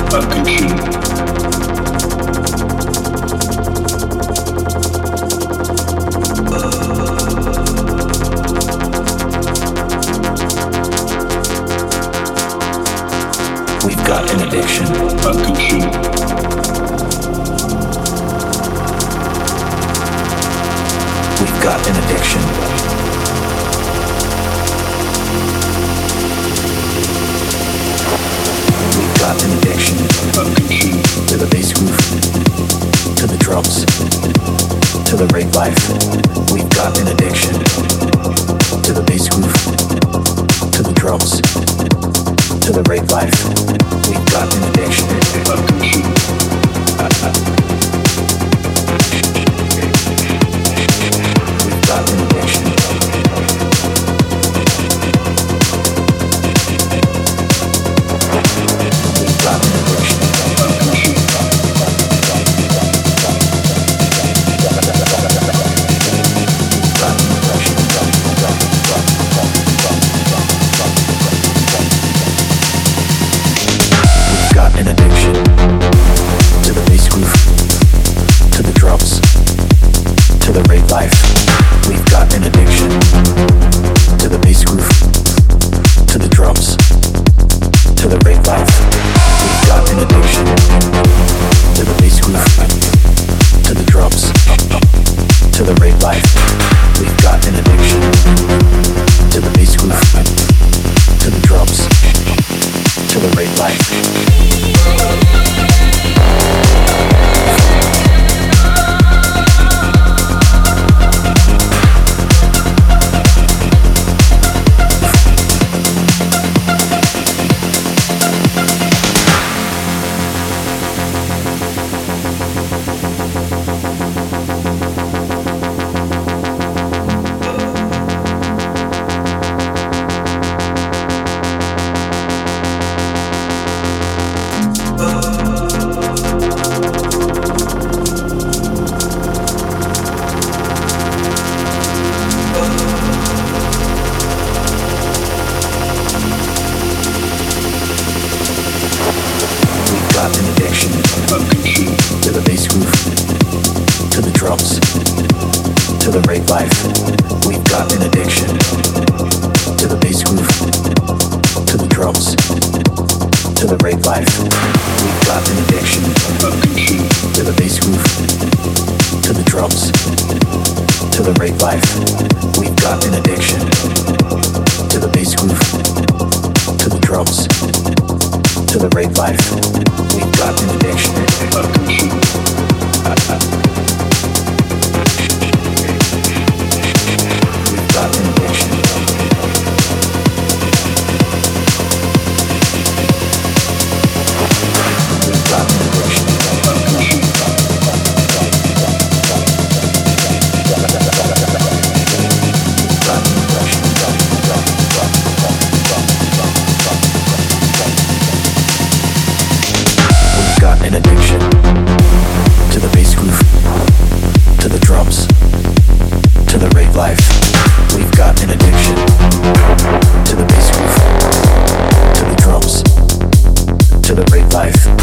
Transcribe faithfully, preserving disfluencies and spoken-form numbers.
We've got an addiction. Addiction. We've got an addiction. We've got an addiction. Addiction. To the bass groove, to the drums, to the rave life. We've got an addiction. To the bass groove, to the drums, to the rave life. We've got an addiction. Addiction. We've got an addiction. We've got an addiction. We've got an addiction to the bass groove, to the drums, to the rave life. We've got an addiction to the bass groove, to the drums, to the rave life. We've got an addiction to the bass groove, to the drums, to the rave life. We've got an addiction to the bass groove, to the drums, to the rave life. Life.